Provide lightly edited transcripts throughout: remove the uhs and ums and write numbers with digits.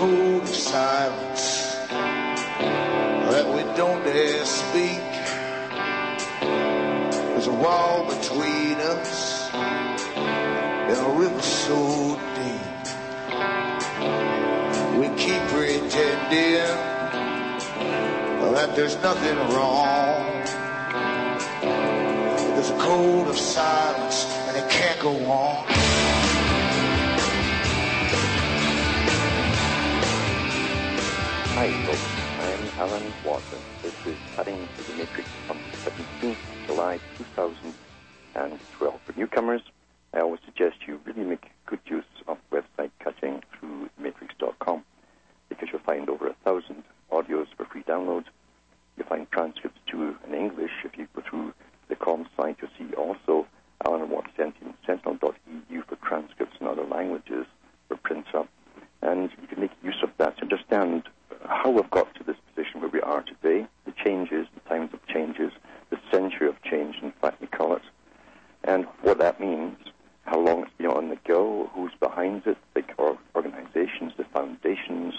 code of silence that we don't dare speak. There's a wall between us and a river so deep. We keep pretending that there's nothing wrong. There's a code of silence and it can't go on. Hi folks, I'm Alan Watson. This is Cutting to the Matrix on 17th July 2012. For newcomers, I always suggest you really make good use of website cutting through matrix.com, because you'll find over 1,000 audios for free download. You'll find transcripts too in English. If you go through the com site, you'll see also Alan Watson Sentinel.eu for transcripts in other languages for prints up. And you can make use of that to understand how we've got to this position where we are today, the changes, the times of changes, the century of change, in fact, we call it, and what that means, how long it's been on the go, who's behind it, the organizations, the foundations,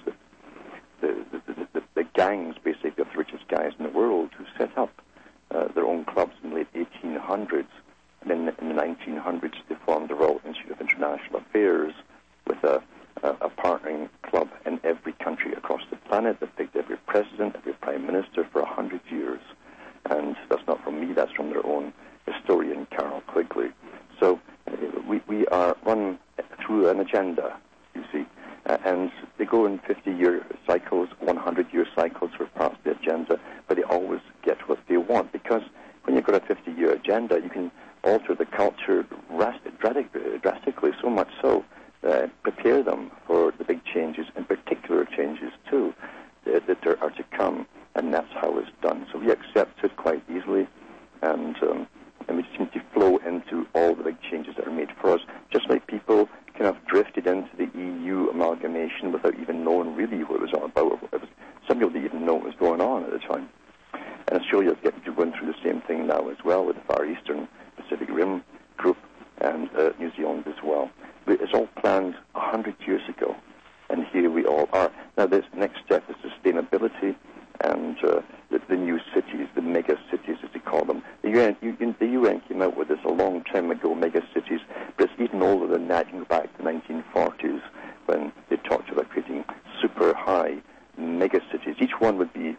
the gangs, basically, of the richest guys in the world who set up their own clubs in the late 1800s. And then in the 1900s, they formed the Royal Institute of International Affairs with a partnering club in every country across the planet that picked every president, every prime minister for 100 years. And that's not from me, that's from their own historian, Carol Quigley. So we are run through an agenda, you see, and they go in 50-year cycles, 100-year cycles for parts of the agenda, but they always get what they want, because when you've got a 50-year agenda, you can alter the culture drastically, so much so, prepare them for the big changes, and particular changes too, that are to come, and that's how it's done. So we accept it quite easily, and we seem to flow into all the big changes that are made for us, just like people kind of drifted into the EU amalgamation without even knowing really what it was all about. Some people didn't even know what was going on at the time. And Australia is going through the same thing now as well, with the Far Eastern Pacific Rim group, and New Zealand as well. It's all planned 100 years ago, and here we all are. Now, this next step is sustainability, and the new cities, the mega cities, as they call them. The UN came out with this a long time ago, mega cities, but it's even older than that. You can go back to the 1940s when they talked about creating super high mega cities. Each one would be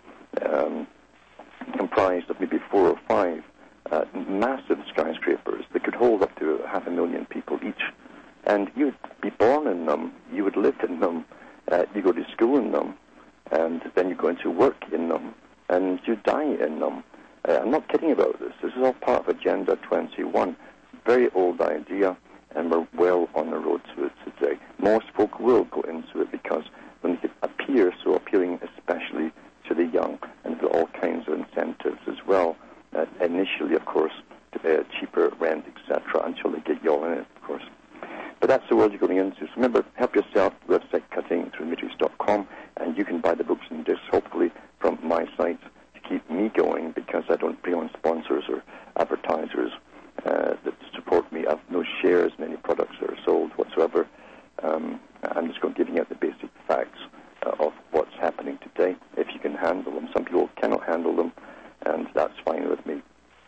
comprised of maybe 4 or 5 massive skyscrapers that could hold up to 500,000 people each. And you would be born in them, you would live in them, you go to school in them, and then you go into work in them, and you die in them. I'm not kidding about this. This is all part of Agenda 21. Very old idea, and we're well on the road to it today. Most folk will go into it because when they appear so appealing, especially to the young, and with all kinds of incentives as well. Initially, of course, cheaper rent, etc., until they get you all in it, of course. But that's the world you're going into. So remember, help yourself, website cutting through matrix.com, and you can buy the books and discs, hopefully, from my site to keep me going, because I don't bring on sponsors or advertisers that support me. I have no shares in any products that are sold whatsoever. I'm just going to giving out the basic facts of what's happening today, if you can handle them. Some people cannot handle them, and that's fine with me.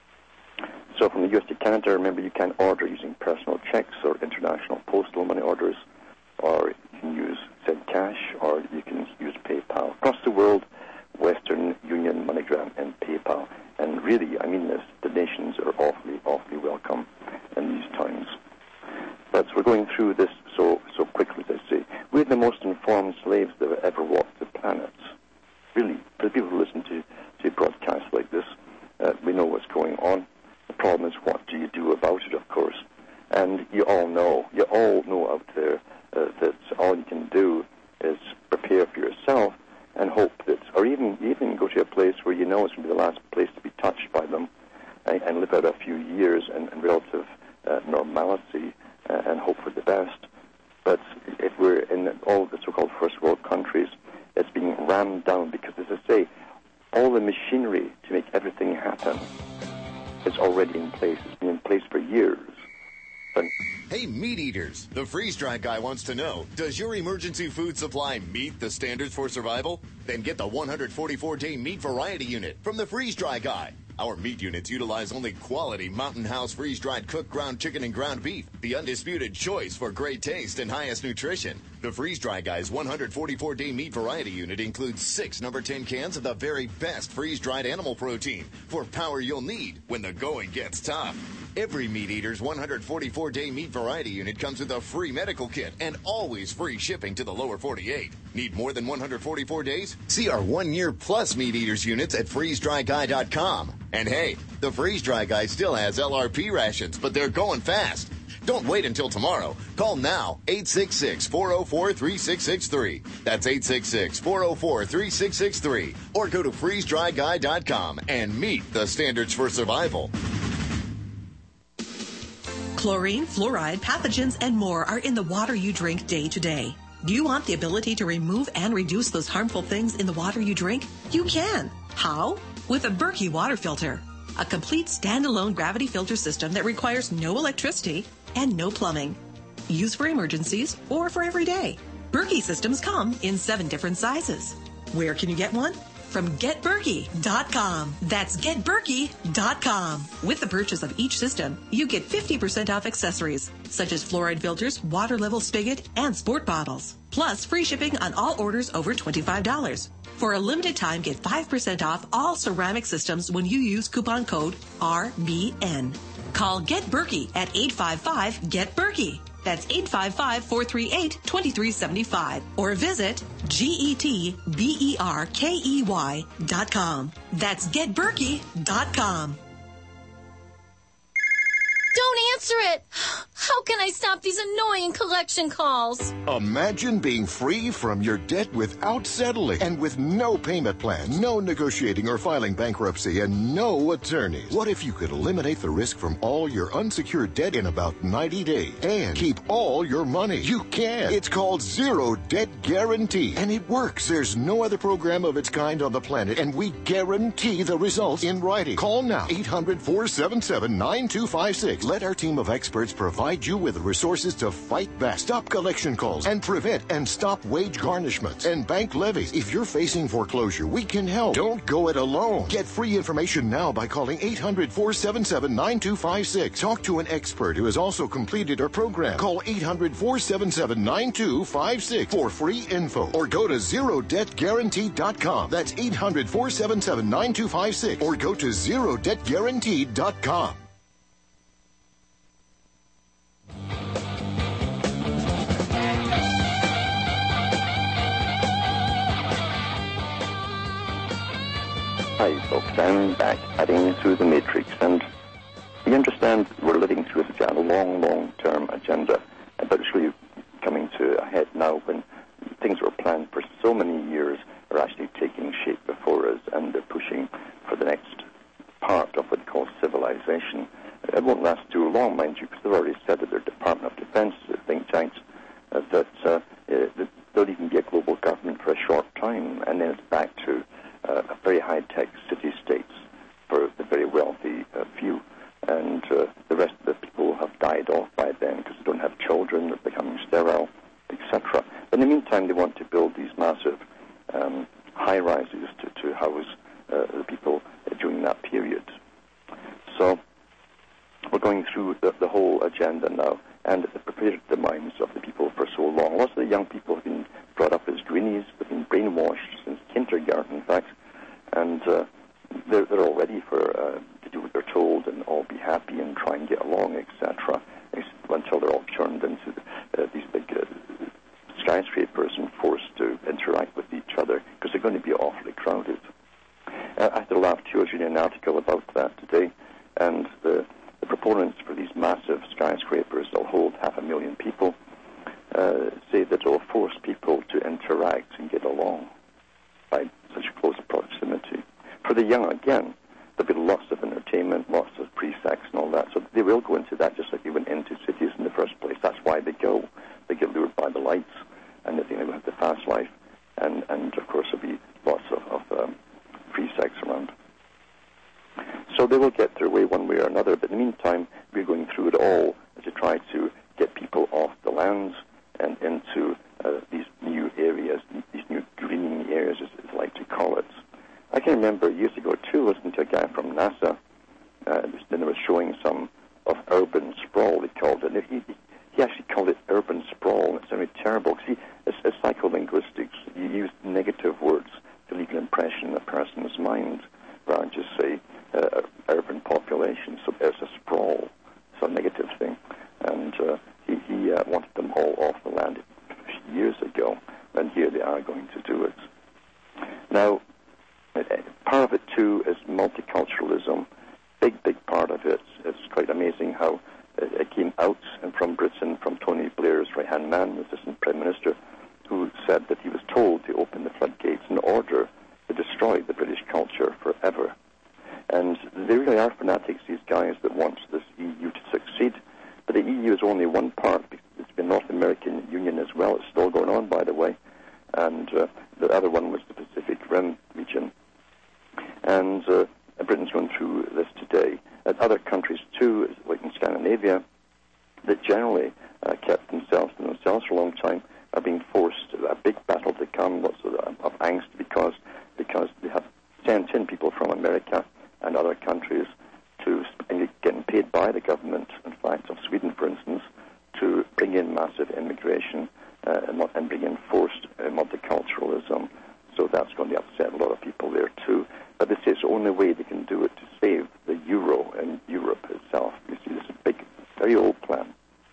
So from the US to Canada, remember, you can order using personal checks or international postal money orders, or you can use Send Cash, or you can use PayPal. Across the world, Western Union, MoneyGram, and PayPal. And really, I mean this, donations are awfully, awfully welcome in these times. But we're going through this so quickly, as I say. We're the most informed slaves that have ever walked the planet. Really, for the people who listen to broadcasts like this, we know what's going on. The problem is, what do you do about it, of course? And you all know out there that all you can do is prepare for yourself and hope that, or even go to a place where you know it's going to be the last place to be touched by them, and live out a few years in relative normality and hope for the best. But if we're in all the so-called first world countries, it's being rammed down because, as I say, all the machinery to make everything happen is already in place. It's been in place for years. Hey, meat eaters, the freeze-dry guy wants to know, does your emergency food supply meet the standards for survival? Then get the 144-day meat variety unit from the freeze-dry guy. Our meat units utilize only quality Mountain House freeze-dried cooked ground chicken and ground beef, the undisputed choice for great taste and highest nutrition. The freeze-dry guy's 144-day meat variety unit includes 6 number 10 cans of the very best freeze-dried animal protein for power you'll need when the going gets tough. Every Meat Eater's 144-day meat variety unit comes with a free medical kit and always free shipping to the lower 48. Need more than 144 days? See our 1-year plus Meat Eaters units at freezedryguy.com. And hey, the Freeze Dry Guy still has LRP rations, but they're going fast. Don't wait until tomorrow. Call now, 866-404-3663. That's 866-404-3663. Or go to freezedryguy.com and meet the standards for survival. Chlorine, fluoride, pathogens, and more are in the water you drink day to day. Do you want the ability to remove and reduce those harmful things in the water you drink? You can. How? With a Berkey water filter. A complete standalone gravity filter system that requires no electricity and no plumbing. Used for emergencies or for every day. Berkey systems come in 7 different sizes. Where can you get one? From GetBerkey.com. That's GetBerkey.com. With the purchase of each system, you get 50% off accessories, such as fluoride filters, water level spigot, and sport bottles. Plus, free shipping on all orders over $25. For a limited time, get 5% off all ceramic systems when you use coupon code RBN. Call Get Berkey at 855-GET-BERKEY. That's 855-438-2375. Or visit GetBerkey.com. That's GetBerkey.com. Don't answer it! How can I stop these annoying collection calls? Imagine being free from your debt without settling and with no payment plan, no negotiating or filing bankruptcy, and no attorneys. What if you could eliminate the risk from all your unsecured debt in about 90 days and keep all your money? You can. It's called Zero Debt Guarantee, and it works. There's no other program of its kind on the planet, and we guarantee the results in writing. Call now, 800-477-9256. Let our team of experts provide you with the resources to fight back, stop collection calls, and prevent and stop wage garnishments and bank levies. If you're facing foreclosure, we can help. Don't go it alone. Get free information now by calling 800-477-9256. Talk to an expert who has also completed our program. Call 800-477-9256 for free info, or go to ZeroDebtGuarantee.com. That's 800-477-9256, or go to ZeroDebtGuarantee.com. Hi, folks. I'm back cutting through the matrix, and we understand we're living through a long-term agenda, but it's really coming to a head now when things that were planned for so many years are actually taking shape before us, and they're pushing for the next part of what they call civilization. It won't last too long, mind you, because they've already said that their Department of Defense, the think tanks, that they'll even be a global government for a short time, and then it's back to very high-tech city-states for the very wealthy few, and the rest of the people have died off by then because they don't have children, they're becoming sterile, etc. But in the meantime, they want to build these massive high-rises to house the people during that period. So we're going through the whole agenda now, and it prepared the minds of the people for so long. Lots of the young people have been brought up as greenies, they've been brainwashed since kindergarten, in fact, and they're all ready for to do what they're told and all be happy and try and get along, etc., until they're all turned into these big skyscrapers and forced to interact with each other because they're going to be awfully crowded. I had a laugh too. I was reading an article about that today, and the proponents for these massive skyscrapers that'll hold 500,000 people say that it'll force people to interact and get along by such close proximity. For the young, again, there'll be lots of entertainment, lots of pre-sex and all that, so they will go into that just like they went into cities in the first place. That's why they go. They get lured by the lights, and they think they will have the fast life, and of course there'll be lots of pre-sex around. So they will get their way one way or another, but in the meantime, we're going through it all to try try to get people off the lands and into these new areas, these new greening areas, as I like to call it. I can remember years ago, too, listening to a guy from NASA, and they were showing some of urban sprawl, they called it. And he actually called it urban sprawl, and it sounded terrible. See, it's psycholinguistics. You use negative words to leave an impression in a person's mind, rather than just say urban population. So there's a sprawl. It's a negative thing. And he wanted them all off the land years ago, and here they are going to do it. Now, part of it, too, is multiculturalism. Big part of it. It's quite amazing how it came out and from Britain, from Tony Blair's right-hand man, the assistant prime minister, who said that he was told to open the floodgates in order to destroy the British culture forever. And they really are fanatics, these guys that want this EU to succeed. But the EU is only one part. It's the North American Union as well. It's still going on, by the way. And the other one was the Pacific Rim region. And Britain's going through this today. And other countries, too, like in Scandinavia, that generally kept themselves to themselves for a long time, are being forced, a big battle to come, lots of angst, because they have sent in people from America and other countries to getting paid by the government, in fact, of Sweden, for instance, to bring in massive immigration and bring in forced multiculturalism. So that's going to upset a lot of people there, too. But this is the only way they can do it to save the euro and Europe itself. You see, this is a big, very old plan.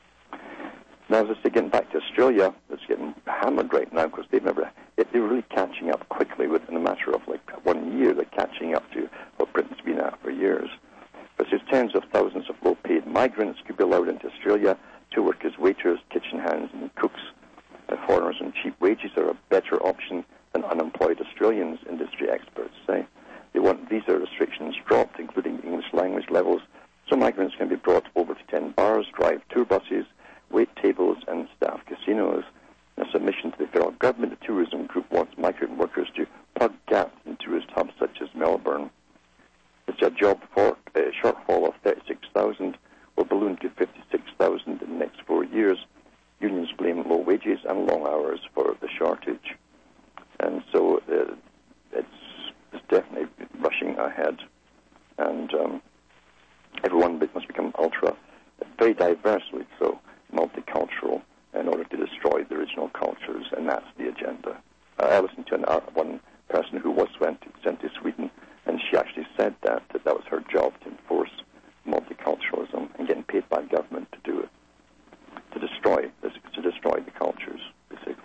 Now, as I say, getting back to Australia, it's getting hammered right now because they're really catching up quickly within a matter of like 1 year. They're catching up to what Britain's been at for years. But there's tens of thousands of low-paid migrants could be allowed into Australia to work as waiters, kitchen hands, and cooks. Foreigners on cheap wages are a better option than unemployed Australians, industry experts say. They want visa restrictions dropped, including English language levels, so migrants can be brought over to 10 bars, drive tour buses, wait tables, and staff casinos. In a submission to the federal government, the tourism group wants migrant workers to plug gaps in tourist hubs such as Melbourne. It's a job for a shortfall of 36,000 will balloon to 56,000 in the next 4 years. Unions blame low wages and long hours for the shortage. And so it's definitely rushing ahead. And everyone must become very diversely so, multicultural in order to destroy the original cultures, and that's the agenda. I listened to one person who was sent to Sweden, and she actually said that was her job, to enforce multiculturalism and getting paid by government to do it, to destroy the cultures, basically.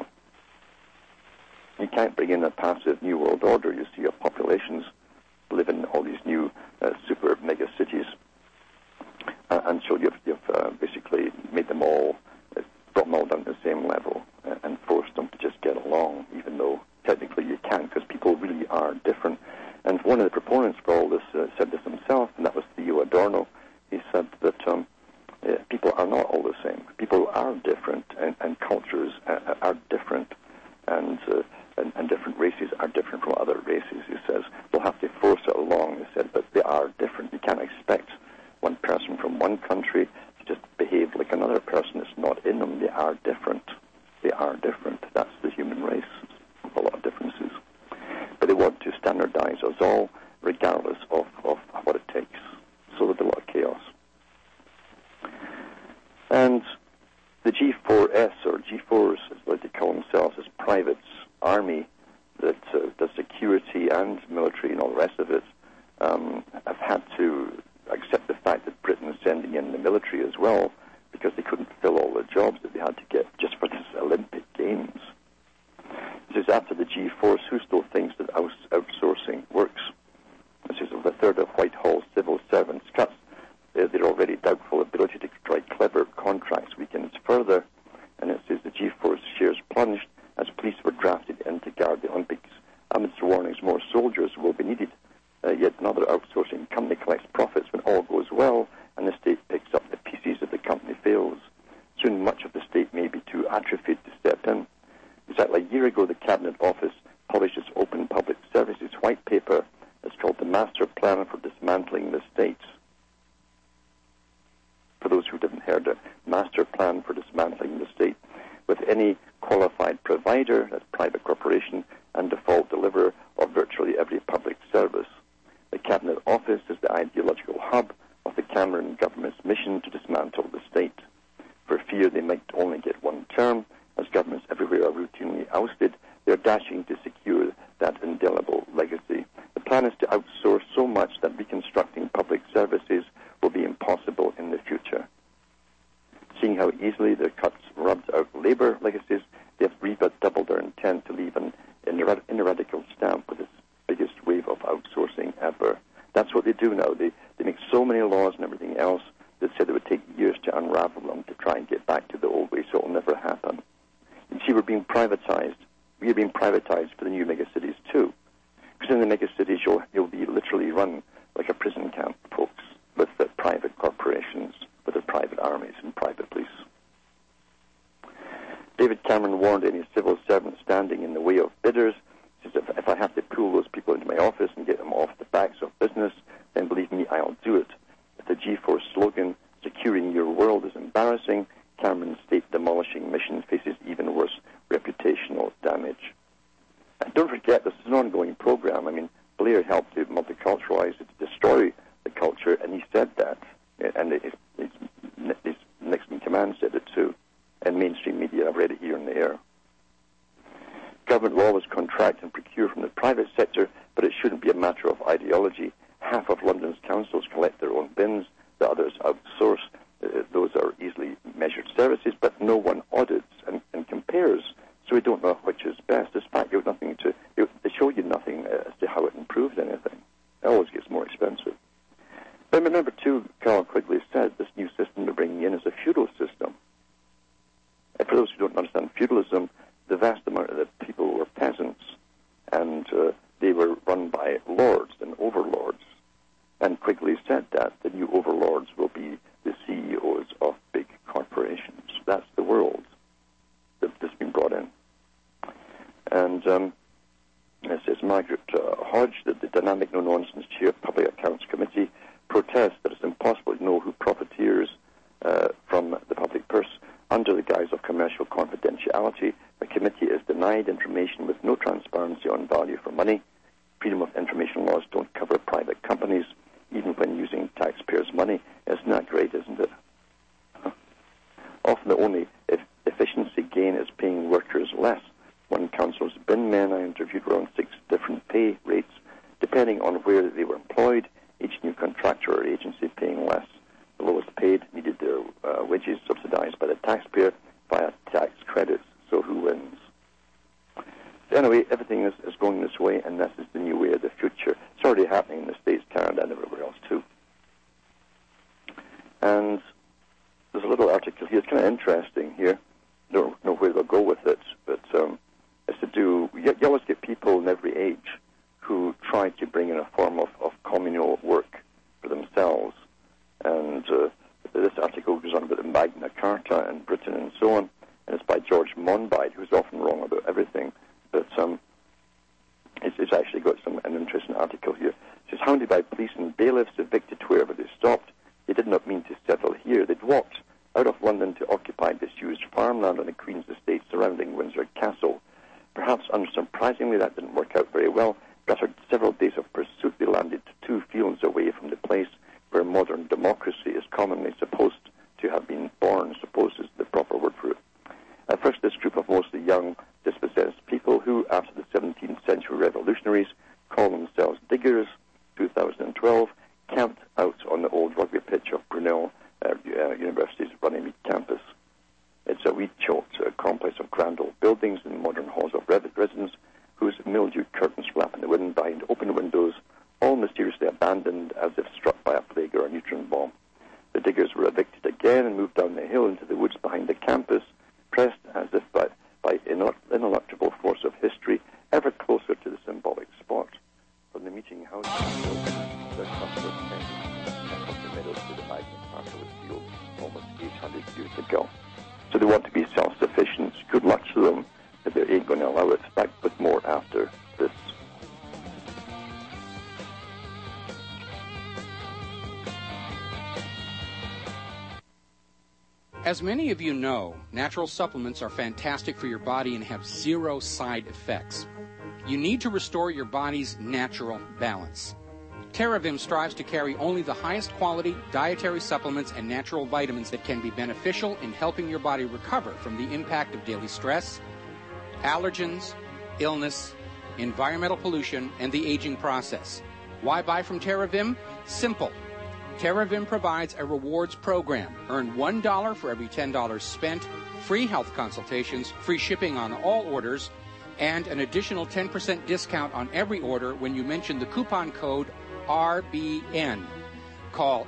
You can't bring in a passive new world order. You see, your populations live in all these new super mega cities, and so you've basically made them all, brought them all down to the same level and forced them to just get along, even though technically you can't, because people really are different. And one of the proponents for all this said this himself, and that was Theo Adorno. He said that people are not all the same. People are different, and cultures are different, and different races are different from other races. He says we'll have to force it along. He said, but they are different. You can't expect one person from one country to just behave like another person. It's not in them. They are different. They are different. That's the human race. A lot of differences. But they want to standardize us all, regardless of what it takes. So there'll be a lot of chaos. And the G4S, or G4s, as they call themselves, as privates, army that does security and military and all the rest of it, have had to accept the fact that Britain is sending in the military as well, because they couldn't fill all the jobs that they had to get just for this Olympic Games. This is after the G4s, who still thinks that outsourcing works. This is a third of Whitehall civil servants cuts their already doubtful ability to strike clever contracts weekends further. And it says the G4's shares plunged as police were drafted in to guard the Olympics. Amidst warnings more soldiers will be needed. Yet another outsourcing company collects profits when all goes well, and the state picks up the pieces if the company fails. Soon much of the state may be too atrophied to step in. Exactly a year ago, the Cabinet Office published its Open Public Services White Paper. It's called the Master Plan for Dismantling the State. For those who didn't hear it, master plan for dismantling the state, with any qualified provider, that's private corporation, and default deliverer of virtually every public service. The Cabinet Office is the ideological hub of the Cameron government's mission to dismantle the state. For fear they might only get one term, as governments everywhere are routinely ousted, they're dashing to secure that indelible legacy. The plan is to outsource so much that reconstructing public services will be impossible in the future. Seeing how easily their cuts rubbed out labour legacies, they have redoubled their intent to leave an ineradicable stamp with this biggest wave of outsourcing ever. That's what they do now. They make so many laws and everything else that said it would take years to unravel them to try and get back to the old way, so it will never happen. You see, we're being privatized. We are being privatized for the new megacities too. Because in the megacities, you'll be literally run like a prison camp, folks, with the private corporations, with the private armies and private police. David Cameron warned any civil servant standing in the way of bidders. He says, if I have to pull those people into my office and get them off the backs of business, then believe me, I'll do it. If the G4 slogan, securing your world, is embarrassing, Cameron's state-demolishing mission faces even worse reputational damage. And don't forget, this is an ongoing program. I mean, Blair helped to multiculturalize it, to destroy the culture, and he said that. And his next in command said it too. And mainstream media, I've read it here and there. Government will always contract and procure from the private sector, but it shouldn't be a matter of ideology. Half of London's councils collect their own bins, the others outsource. Those are easily measured services, but no one audits and compares, so we don't know which is best. Despite you have nothing to, they show you nothing as to how it improves anything. It always gets more expensive. But remember, too, Carl Quigley said this new system they're bringing in is a feudal system. And for those who don't understand feudalism, the vast amount of the people were peasants, and they were run by lords and overlords. And Quigley said that the new overlords will be the CEOs of big corporations. That's the world that's been brought in. And it says Margaret Hodge, that the dynamic no-nonsense chair of Public Accounts Committee, protests that it's impossible to know who profiteers from the public purse. Under the guise of commercial confidentiality, the committee is denied information with no transparency on value for money. Freedom of information laws don't cover private companies, even when using taxpayers' money. Isn't that great, isn't it? Often the only efficiency gain is paying workers less. One council's bin men I interviewed were on 6 different pay rates, depending on where they were employed, each new contractor or agency paying less. The lowest paid needed their wages subsidized by the taxpayer via tax credits. So who wins? So anyway, everything is going this way, and this is the new way of the future. It's already happening in the States, Canada, and everywhere else too. And there's a little article here. It's kind of interesting here. I don't know where they'll go with it, but it's to do... You always get people in every age who try to bring in a form of communal work for themselves. And this article goes on about the Magna Carta in Britain and so on, and it's by George Monbiot, who's often wrong about everything, but it's actually got an interesting article here. It says, hounded by police and bailiffs, evicted wherever they stopped, they did not mean to settle here. They'd walked out of London to occupy disused farmland on the Queen's estate surrounding Windsor Castle. Perhaps unsurprisingly, that didn't work out very well. But after several days of pursuit, they landed 2 fields away from the place where modern democracy is commonly supposed to have been born, supposed is the proper word for it. At first, this group of mostly young, dispossessed people who, after the 17th century revolutionaries, call themselves diggers, 2012, camped out on the old rugby pitch of Brunel University's Runnymede campus. It's a weed-choked complex of grand old buildings and modern halls of residence whose mildewed curtains flap in the wind behind open windows, all mysteriously abandoned as if struck by a plague or a neutron bomb. The diggers were evicted again and moved down the hill into the woods behind the campus, pressed as if by ineluctable force of history, ever closer to the symbolic spot. From the meeting house the cluster of the meadows to the Magna Carta was built almost 800 years ago. So they want to be self-sufficient. Good luck to them, but they ain't going to allow it. Back with more after this. As many of you know, natural supplements are fantastic for your body and have zero side effects. You need to restore your body's natural balance. TerraVim strives to carry only the highest quality dietary supplements and natural vitamins that can be beneficial in helping your body recover from the impact of daily stress, allergens, illness, environmental pollution, and the aging process. Why buy from TerraVim? Simple. TerraVim provides a rewards program. Earn $1 for every $10 spent, free health consultations, free shipping on all orders, and an additional 10% discount on every order when you mention the coupon code RBN. Call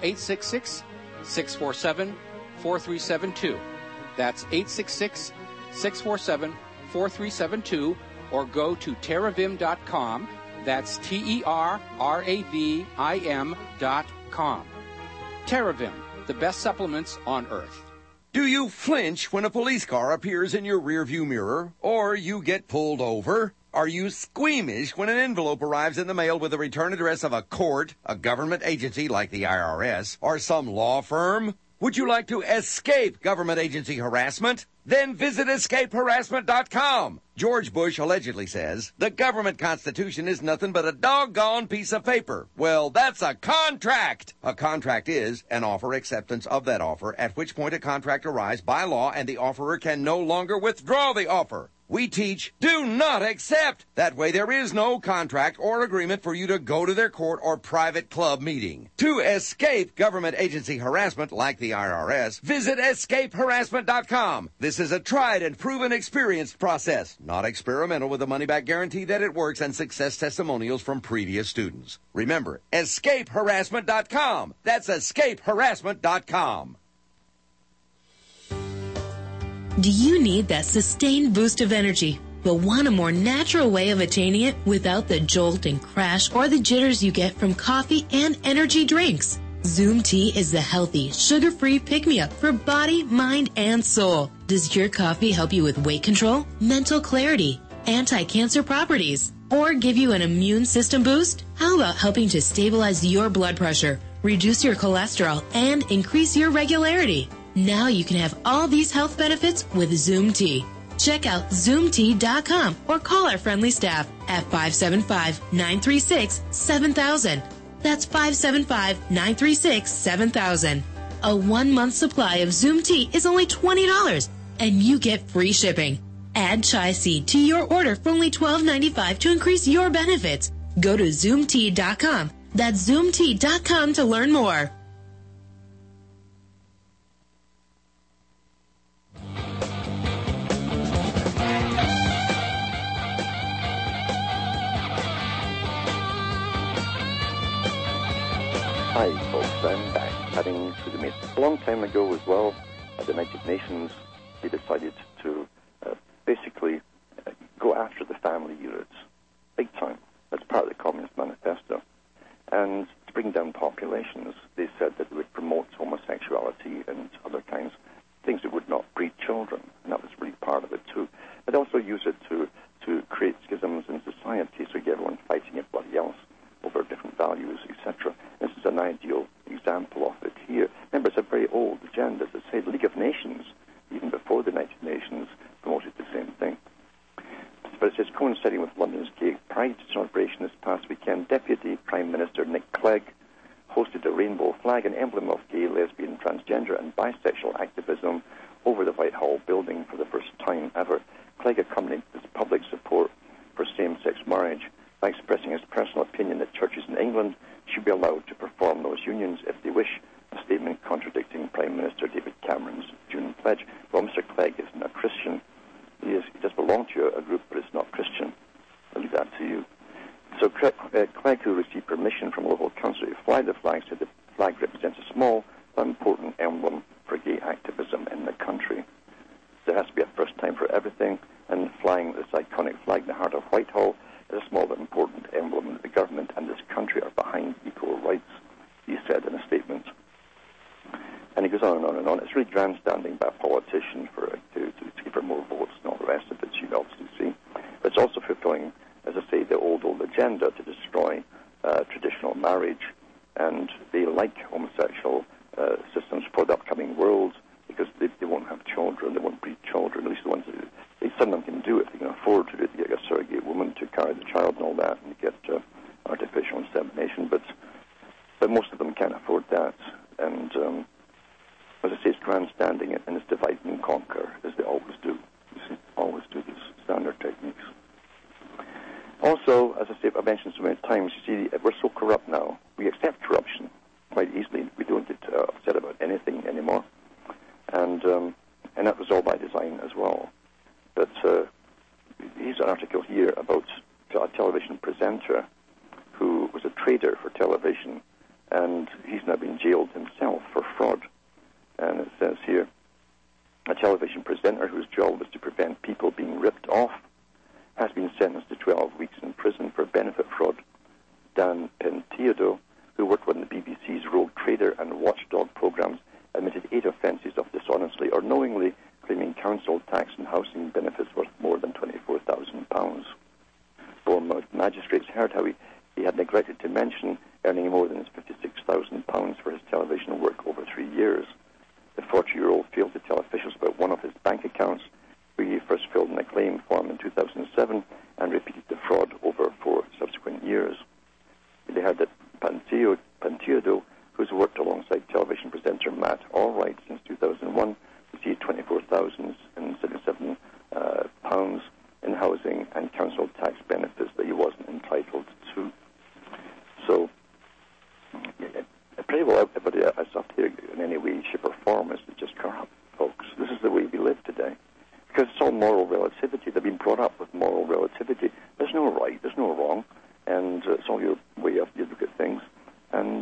866-647-4372. That's 866-647-4372, or go to TerraVim.com. That's TerraVim.com. TerraVim, the best supplements on earth. Do you flinch when a police car appears in your rearview mirror, or you get pulled over? Are you squeamish when an envelope arrives in the mail with the return address of a court, a government agency like the IRS, or some law firm? Would you like to escape government agency harassment? Then visit escapeharassment.com. George Bush allegedly says, the government constitution is nothing but a doggone piece of paper. Well, that's a contract. A contract is an offer acceptance of that offer, at which point a contract arrives by law and the offerer can no longer withdraw the offer. We teach, do not accept. That way there is no contract or agreement for you to go to their court or private club meeting. To escape government agency harassment like the IRS, visit escapeharassment.com. This is a tried and proven experienced process, not experimental, with a money-back guarantee that it works and success testimonials from previous students. Remember, escapeharassment.com. That's escapeharassment.com. Do you need that sustained boost of energy, but want a more natural way of attaining it without the jolt and crash or the jitters you get from coffee and energy drinks? Zoom Tea is the healthy, sugar-free pick-me-up for body, mind, and soul. Does your coffee help you with weight control, mental clarity, anti-cancer properties, or give you an immune system boost? How about helping to stabilize your blood pressure, reduce your cholesterol, and increase your regularity? Now you can have all these health benefits with Zoom Tea. Check out ZoomTea.com or call our friendly staff at 575-936-7000. That's 575-936-7000. A 1-month supply of Zoom Tea is only $20, and you get free shipping. Add chai seed to your order for only $12.95 to increase your benefits. Go to ZoomTea.com. That's ZoomTea.com to learn more. Hi, folks. I'm back chatting to the mates. A long time ago as well, at the United Nations, they decided to basically go after the family units, big time. That's part of the Communist Manifesto. And to bring down populations, they said that it would promote homosexuality and other kinds, things that would not breed children. And that was really part of it, too. But also use it to create schisms in society, so you get everyone fighting everybody else over different values, etc. This is an ideal example of it here. Remember, it's a very old agenda. As I say, the League of Nations, even before the United Nations, promoted the same thing. But it says, coinciding with London's Gay Pride celebration this past weekend, Deputy Prime Minister Nick Clegg hosted a rainbow flag, an emblem of gay, lesbian, transgender and bisexual activism, over the Whitehall building for the first time ever. Clegg accompanied his public support for same-sex marriage by expressing his personal opinion that churches in England should be allowed to perform those unions if they wish, a statement contradicting Prime Minister David Cameron's June pledge. Well, Mr. Clegg isn't a Christian. He does belong to a group, but it's not Christian. I'll leave that to you. So Clegg, who received permission from local council to fly the flag, said the flag represents a small but important emblem for gay activism in the country. There has to be a first time for everything, and flying this iconic flag in the heart of Whitehall is a small but important emblem that the government and this country are behind equal rights, he said in a statement. And he goes on and on and on. It's really grandstanding by a politician to give her more votes and all the rest of it, you obviously see. But it's also fulfilling, as I say, the old agenda to destroy traditional marriage, and they like homosexual systems for the upcoming world because they won't some of them can do it. They can afford to do it. You get a surrogate woman to carry the child and all that, and you get artificial insemination, but most of them can't afford that. And as I say, it's grandstanding it, and it's divide and conquer, as they always do. You see, always do these standard techniques. Also, as I say, I've mentioned so many times, you see, we're so corrupt now. We accept corruption quite easily. We don't get upset about anything anymore. And that was all by design as well. But here's an article here about a television presenter who was a trader for television, and he's now been jailed himself for fraud. And it says here, a television presenter whose job was to prevent people being ripped off has been sentenced to 12 weeks in prison for benefit fraud. Dan Pentiodo, who worked on the BBC's Rogue Trader and Watchdog programs, admitted 8 offences of dishonestly or knowingly claiming council tax and housing benefits worth more than £24,000. Bournemouth magistrates heard how he had neglected to mention earning more than £56,000 for his television work over 3 years. The 40-year-old failed to tell officials about one of his bank accounts, where he first filled in a claim form in 2007 and repeated the fraud over 4 subsequent years. They heard that Pentiodo, who's worked alongside television presenter Matt Allwright since 2001, received £24,077 in housing and council tax benefits that he wasn't entitled to. So, pretty well everybody that's up here in any way, shape, or form is just corrupt, folks. This is the way we live today. Because it's all moral relativity. They've been brought up with moral relativity. There's no right, there's no wrong, and it's all your way of you look at things. And,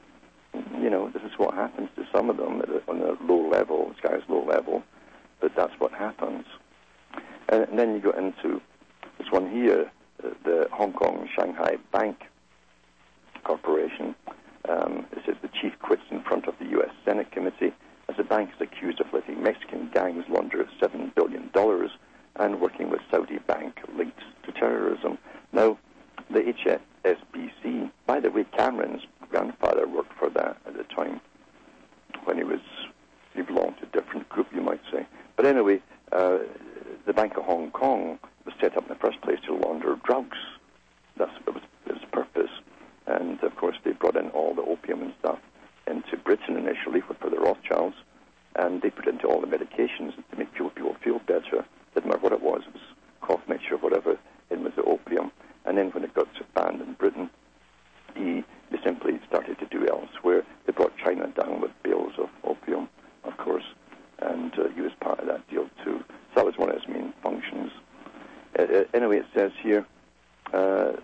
this is what happens to some of them on a low level, sky's low level, but that's what happens. And then you go into this one here, the Hong Kong Shanghai Bank Corporation. It says the chief quits in front of the U.S. Senate committee as the bank is accused of letting Mexican gangs launder $7 billion and working with Saudi bank linked to terrorism. Now, the HSBC, by the way, Cameron's grandfather worked for that at the time when he belonged to a different group, you might say. But anyway, the Bank of Hong Kong was set up in the first place to launder drugs. That was its purpose. And, of course, they brought in all the opium and stuff into Britain initially for the Rothschilds, and they put into all the medications to make people feel better. Didn't matter what it was cough mixture, whatever, in with the opium. And then when it got banned in Britain, they simply started to do elsewhere. They brought China down with bales of opium, of course, and he was part of that deal too. So that was one of his main functions. Anyway, it says here that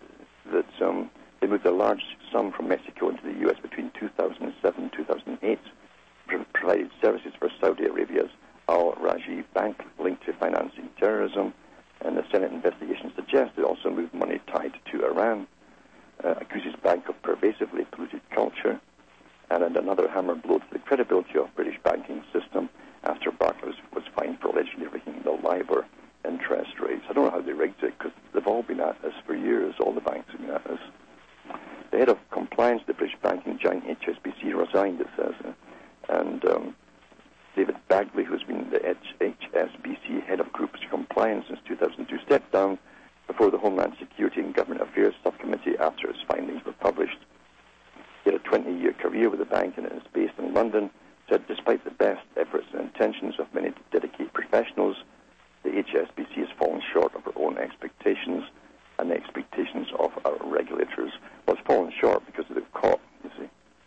they moved a large sum from Mexico into the U.S. between 2007 and 2008, provided services for Saudi Arabia's Al-Rajhi Bank linked to financing terrorism, and the Senate investigation suggests it also moved money tied to Iran, accuses bank of pervasively polluted culture, and another hammer blow to the credibility of British banking system after Barclays was fined for allegedly rigging the LIBOR interest rates. I don't know how they rigged it, because they've all been at this for years. All the banks have been at this. The head of compliance of the British banking giant HSBC resigned, it says, and David Bagley, who's been the HSBC head of group compliance since 2002, stepped down before the Homeland Security and Government Affairs Subcommittee after its findings were published. He had a 20-year career with the bank and is based in London, said despite the best efforts and intentions of many dedicated professionals, the HSBC has fallen short of our own expectations and the expectations of our regulators. Well, it's fallen short because they've caught, you see.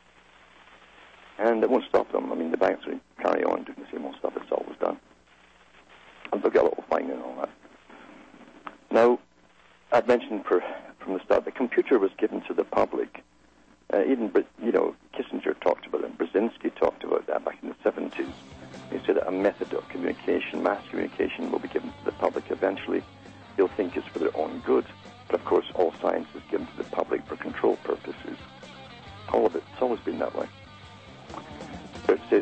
And it won't stop them. I mean, the banks will carry on doing the same old stuff it's always done. And they'll get a little fine and all that. Now, I've mentioned from the start, the computer was given to the public. Even, Kissinger talked about it, and Brzezinski talked about that back in the 70s. He said that a method of communication, mass communication, will be given to the public eventually. They'll think it's for their own good. But, of course, all science is given to the public for control purposes. All of it. It's always been that way. But it says,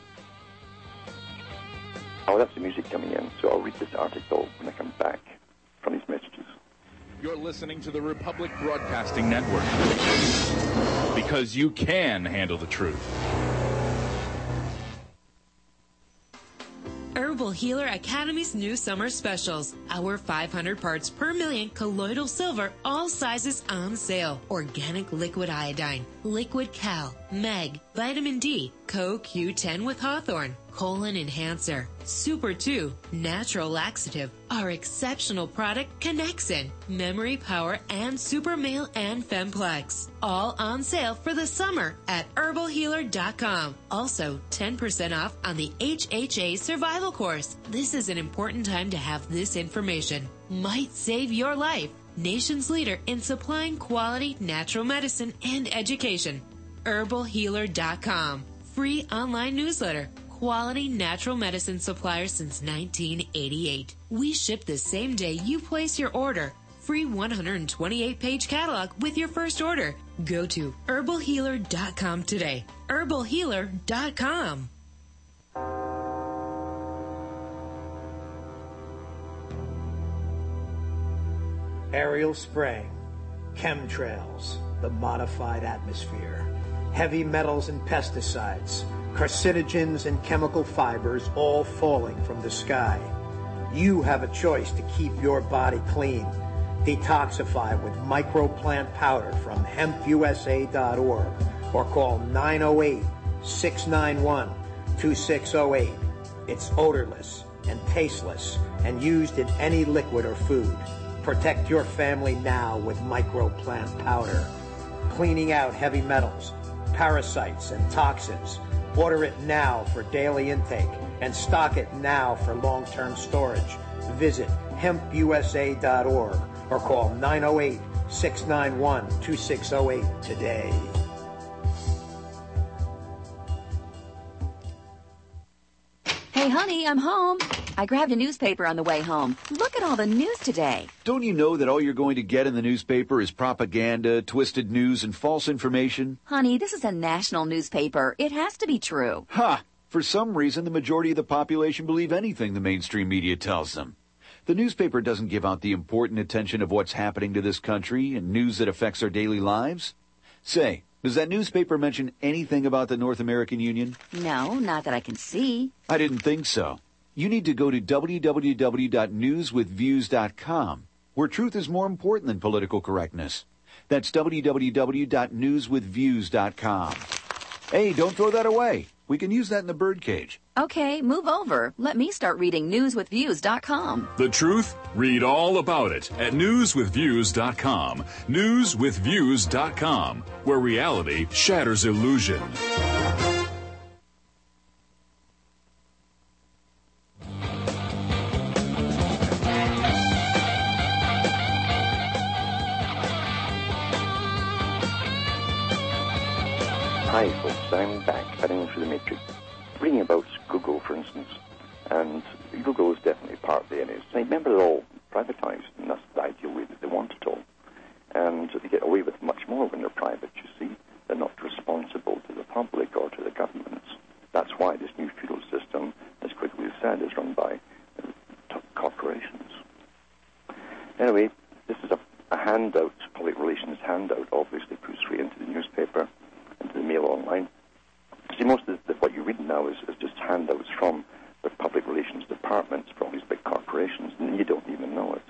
that's the music coming in, so I'll read this article when I come back from these messages. You're listening to the Republic Broadcasting Network, because you can handle the truth. Herbal Healer Academy's new summer specials. Our 500 parts per million colloidal silver, all sizes on sale. Organic liquid iodine, liquid cal, meg, vitamin D, CoQ10 with Hawthorne, colon enhancer, Super 2, natural laxative, our exceptional product Connexin, memory power, and Super Male and Femplex. All on sale for the summer at herbalhealer.com. Also, 10% off on the HHA survival course. This is an important time to have this information. Might save your life. Nation's leader in supplying quality natural medicine and education. herbalhealer.com. Free online newsletter. Quality natural medicine supplier since 1988. We ship the same day you place your order. Free 128-page catalog with your first order. Go to herbalhealer.com today. herbalhealer.com. Aerial spraying, chemtrails, the modified atmosphere, heavy metals and pesticides, carcinogens and chemical fibers all falling from the sky. You have a choice to keep your body clean. Detoxify with microplant powder from hempusa.org or call 908-691-2608. It's odorless and tasteless and used in any liquid or food. Protect your family now with microplant powder. Cleaning out heavy metals, parasites, and toxins. Order it now for daily intake and stock it now for long-term storage. Visit hempusa.org or call 908-691-2608 today. Hey, honey, I'm home. I grabbed a newspaper on the way home. Look at all the news today. Don't you know that all you're going to get in the newspaper is propaganda, twisted news, and false information? Honey, this is a national newspaper. It has to be true. Ha! For some reason, the majority of the population believe anything the mainstream media tells them. The newspaper doesn't give out the important attention of what's happening to this country and news that affects our daily lives. Say, does that newspaper mention anything about the North American Union? No, not that I can see. I didn't think so. You need to go to www.newswithviews.com, where truth is more important than political correctness. That's www.newswithviews.com. Hey, don't throw that away. We can use that in the birdcage. Okay, move over. Let me start reading newswithviews.com. The truth? Read all about it at newswithviews.com. Newswithviews.com, where reality shatters illusion. Hi folks, I'm back, heading through the matrix, reading about Google, for instance, and Google is definitely part of the NSA. Remember, they're all privatized, and that's the ideal way that they want it all. And they get away with much more when they're private, you see. They're not responsible to the public or to the governments. That's why this new feudal system, as quickly said, is run by corporations. Anyway, this is a handout, public relations handout, obviously put straight into the newspaper, into the mail online. See, most of what you read now is just handouts from the public relations departments for all these big corporations, and you don't even know it.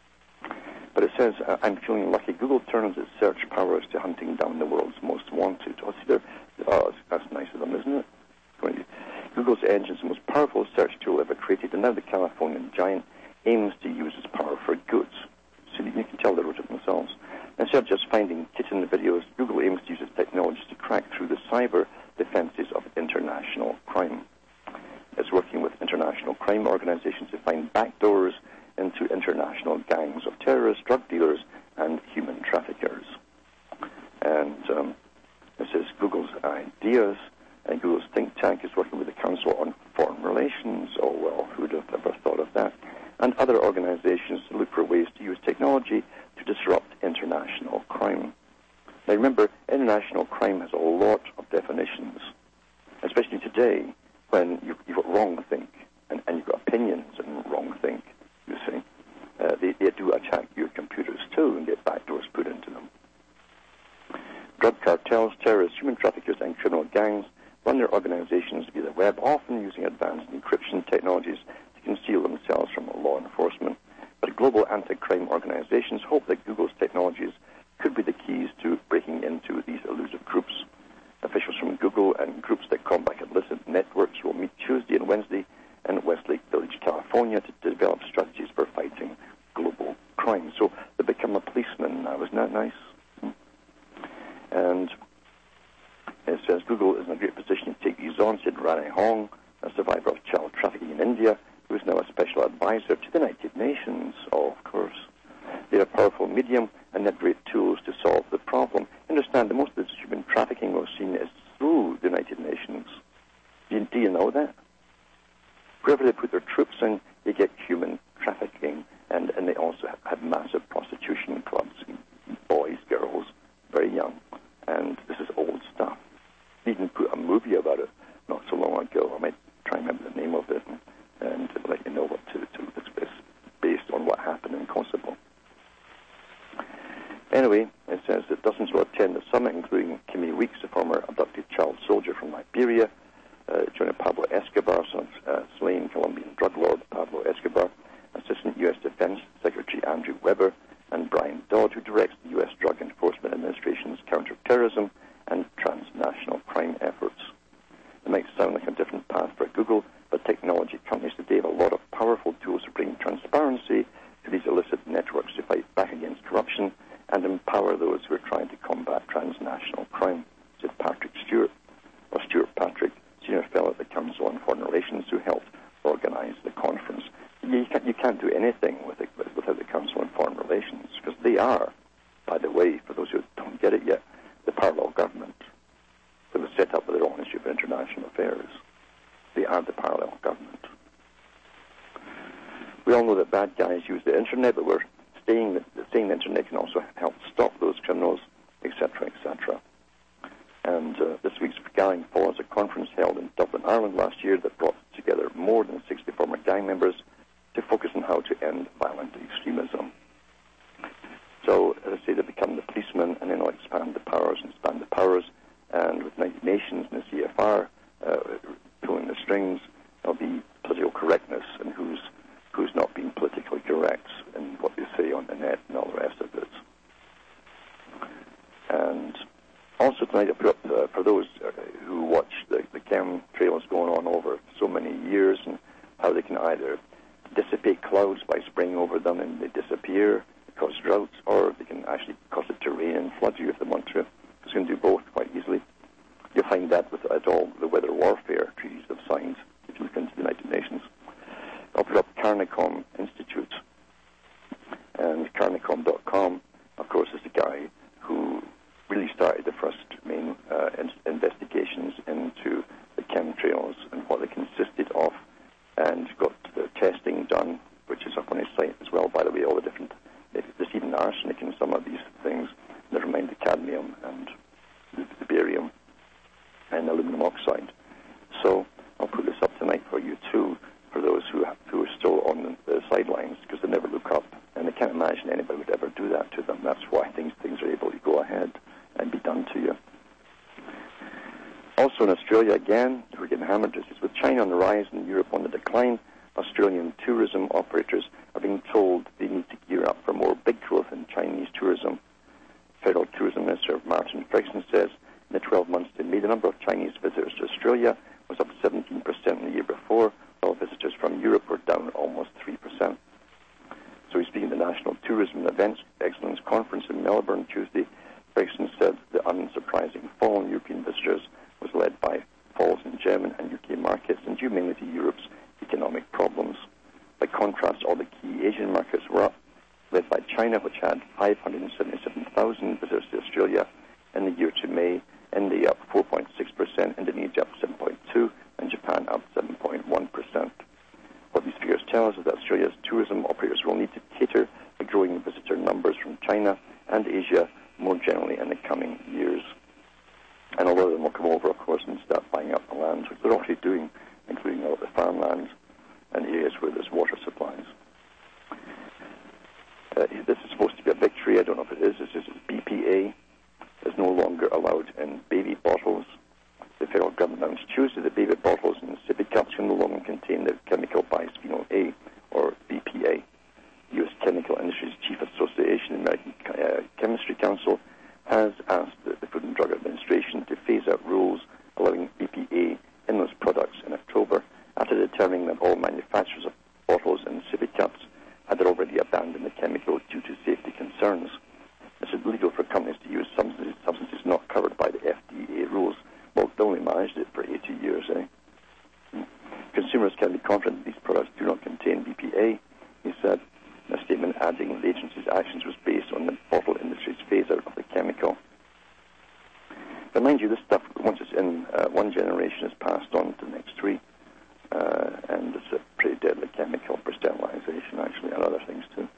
But it says, I'm feeling lucky. Google turns its search powers to hunting down the world's most wanted. Oh, see, that's nice of them, isn't it? Google's engine is the most powerful search tool ever created, and now the Californian giant aims to use its power for good. So you can tell they wrote it themselves. Instead of just finding kitten videos, Google aims to use its technology to crack through the cyber defenses of international crime. It's working with international crime organizations to find backdoors into international gangs of terrorists, drug dealers, and human traffickers. And it says Google's ideas, and Google's think tank is working with the Council on Foreign Relations. Oh, well, who'd have ever thought of that? And other organizations to look for ways to use technology to disrupt international crime. Now remember, international crime has a lot of definitions, especially today when you've got wrongthink and you've got opinions and wrongthink, you see. They do attack your computers too and get backdoors put into them. Drug cartels, terrorists, human traffickers, and criminal gangs run their criminal organizations via the web, often using advanced encryption technologies to conceal themselves from law enforcement. But global anti-crime organizations hope that Google's technologies could be the keys to breaking into these elusive groups. Officials from Google and groups that combat illicit networks will meet Tuesday and Wednesday in Westlake Village, California, to develop strategies for fighting global crime. So they become a policeman now. Isn't that nice? And it says Google is in a great position to take these on, said Rani Hong, a survivor of child trafficking in India, who is now a special advisor to the United Nations. Oh, of course. They're a powerful medium, and they have great tools to solve the problem. Understand that most of this human trafficking we've seen is through the United Nations. Do you know that? Wherever they put their troops in, they get human trafficking, and they also have massive prostitution clubs, boys, girls, very young. And this is old stuff. They even put a movie about it not so long ago. I might try and remember the name of it and let you know what it's based on what happened in Kosovo. Anyway, it says that dozens will attend the summit, including Kimi Weeks, a former abducted child soldier from Liberia, Joining Pablo Escobar, son of slain Colombian drug lord Pablo Escobar, Assistant U.S. Defense Secretary Andrew Weber, and Brian Dodd, who directs the U.S. Drug Enforcement Administration's counterterrorism and transnational crime efforts. It might sound like a different path for Google, but technology companies today have a lot of powerful tools to bring transparency to these illicit networks to fight back against corruption and empower those who are trying to combat transnational crime, said Patrick Stewart, or Stuart Patrick, senior fellow at the Council on Foreign Relations, who helped organize the conference. You can't do anything without the Council on Foreign Relations, because they are, by the way, for those who don't get it yet, the parallel government that was set up by the Royal Institute for International Affairs. They are the parallel government. We all know that bad guys use the internet, but we're saying that the internet can also help stop those criminals, etc., etc. And this week's Gang follows a conference held in Dublin, Ireland last year that brought together more than 60 former gang members to focus on how to end violent extremism. So, as I say, they become the policemen, and then they'll expand the powers, and with United Nations and the CFR pulling the strings, there'll be political correctness and who's not being politically correct in what they say on the net and all the rest of it. And also tonight I put up for those who watch the chemtrails going on over so many years, and how they can either dissipate clouds by spraying over them and they disappear, cause droughts, or they can actually cause it to rain and flood you if they want to. It's going to do both quite easily. You'll find that with all the weather warfare treaties have signed if you look into the United Nations. I'll put up Carnicom Institute, and Carnicom.com, of course, is the guy who really started the first main investigations into the chemtrails and what they consisted of, and got the testing done, which is up on his site as well, by the way, all the different, there's even arsenic in some of these things, never mind the cadmium and the barium and aluminum oxide. So I'll put this up tonight for you too, for those who are still on the sidelines, because they never look up, and they can't imagine anybody would ever do that to them. That's why things are able to go ahead and be done to you. Also in Australia, again, we're getting hammered. This is with China on the rise and Europe on the decline. Australian tourism operators are being told they need to gear up for more big growth in Chinese tourism. Federal Tourism Minister Martin Ferguson says in the 12 months to May, the number of Chinese visitors to Australia was up 17% the year before, while visitors from Europe were down almost 3%. So he's speaking at the National Tourism and Events Excellence Conference in Melbourne Tuesday. Ferguson said the unsurprising fall in European visitors was led by falls in German and UK markets, and due mainly to Europe's economic problems. By contrast, all the key Asian markets were up, led by China, which had 577,000 visitors to Australia in the year to May, India up 4.6%, Indonesia up 7.2%, and Japan up 7.1%. What these figures tell us is that Australia's tourism operators will need to cater to growing visitor numbers from China and Asia more generally in the coming years. And a lot of them will come over, of course, and start buying up the land, which they're already doing, including all the farmland and areas where there's water supplies. This is supposed to be a victory. I don't know if it is. This is BPA is no longer allowed in baby bottles. The federal government announced Tuesday determining that all manufacturers of bottles and sippy cups had already abandoned the chemical due to safety concerns. It's illegal for companies to use substances not covered by the FDA rules. Well, they only managed it for 80 years, eh? Consumers can be confident that these products do not contain BPA, he said, in a statement adding the agency's actions was based on the bottle industry's phase-out of the chemical. But mind you, this stuff, once it's in one generation, is passed on to the next three. And it's a pretty deadly chemical for sterilization, actually, and other things, too.